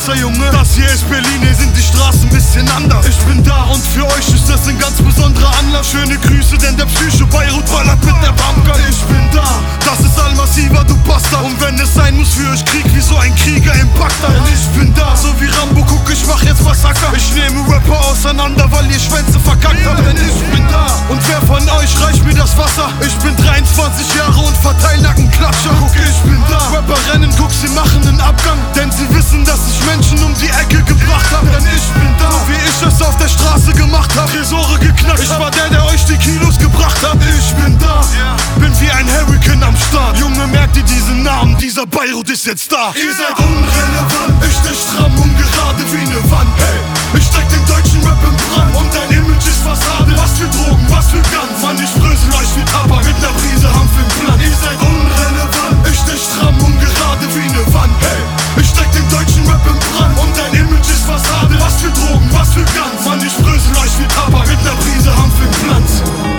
besser, Junge. Das hier ist Berlin, hier sind die Straßen ein bisschen anders. Ich bin da und für euch ist das ein ganz besonderer Anlass. Schöne Grüße, denn der Psycho Beirut ballert mit der Pumpgun. Ich bin da, das ist Al-Massiva, du Bastard. Und wenn es sein muss, für euch Krieg wie so ein Krieger im Bagdad. Denn ich bin da, so wie Rambo, guck, ich mach jetzt Massaker. Ich nehme Rapper auseinander, weil ihr Schwänze verkackt habt. Denn ich bin da, und wer von euch reicht mir das Wasser? Ich bin 23 Jahre und verteil Nackenklatscher. Guck, ich bin da, Rapper rennen, guck, sie machen den Abgang. Denn sie wissen, dass ich Menschen um die Ecke gebracht hab. Denn ich bin da, so wie ich es auf der Straße gemacht hab. Tresore geknackt, ich war der euch die Kilos gebracht hat. Ich bin da, bin wie ein Hurricane am Start. Junge, merkt ihr diesen Namen, dieser Beirut ist jetzt da. Ihr seid unrelevant, ich steh stramm und gerade wie ne Wand. Hey, ich steck den deutschen Rap im Brand und dein Image ist Fassade. Was für Drogen, was für Guns, Mann, ich brösel euch wie Tabak mit ner Prise Hanf im Plan. Ihr seid unrelevant, ich steh stramm und gerade wie ne Wand. Hey, ich steck den deutschen Rap im Brand und dein Image ist Fassade. Was für Drogen, was für Guns, Mann, ich brösel euch wie Tabak mit ner Prise Hanf im Pflanz.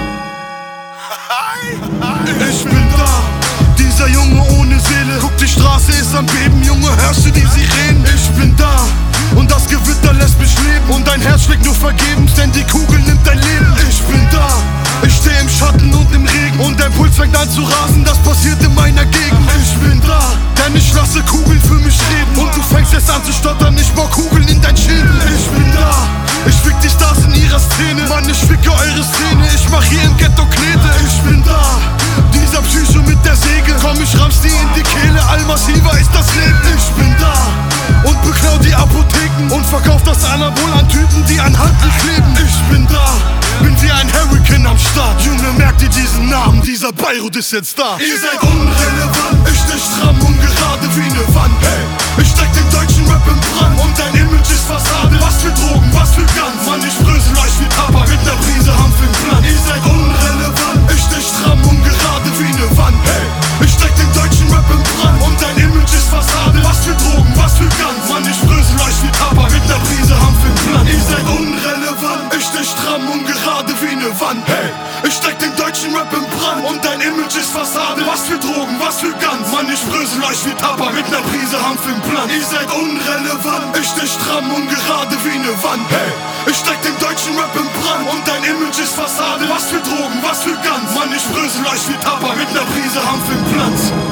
Ich bin da, dieser Junge ohne Seele. Guck, die Straße ist am Beben, Junge, hörst du die Sirenen? Ich bin da, und das Gewitter lässt mich leben. Und dein Herz schlägt nur vergebens, denn die Kugel nimmt dein Leben. Ich bin da, ich steh im Schatten und im Regen. Und dein Puls fängt an zu rasen, das passiert in meiner Gegend. Ich bin da, denn ich lasse Kugeln für mich reden. Und du fängst jetzt an zu stottern, ich baue Kugeln in dein Schädel. Ich bin da, ich fick die Stars in ihrer Szene. Mann, ich ficke eure Szene, ich mach hier im Ghetto Knete. Ich bin da, dieser Psycho mit der Säge. Komm, ich ramm's dir in die Kehle, Al-Massiva ist das Leben. Ich bin da und beklau die Apotheken und verkauf das Anabol an Typen, die an Handel kleben. Ich bin da, bin wie ein Hurricane am Start. Junge, merkt ihr diesen Namen, dieser Beirut ist jetzt da. Ihr seid unrelevant, ich steh stramm und gerade wie ne Wand. Hey, ich steck den deutschen Rap im Brand und dein Image ist Fassade. Was für Drogen, was für Guns, Mann, ich brösel euch wie Tabak mit ner Prise Hanf im Plan. Ihr seid unrelevant, ich steh stramm und gerade wie ne Wand. Hey, ich steck den deutschen Rap im Brand und dein Image ist Fassade. Was für Drogen, was für Guns, Mann, ich brösel euch wie Tabak mit ner Prise Hanf im Plan. Ihr seid unrelevant, ich steh stramm und gerade wie ne Wand. Hey, ich steck den deutschen Rap im Brand und dein Image ist Fassade. Was für Drogen, was für Guns, Mann, ich brösel euch wie Tabak mit ner Prise Hanf im Plan. Ihr seid unrelevant, ich steh stramm und gerade wie ne Wand. Hey, ich steck den deutschen Rap im Brand und dein Image ist Fassade. Was für Drogen, was für Guns, Mann, ich brösel euch wie Tabak mit ner Prise Hanf im Pflanz.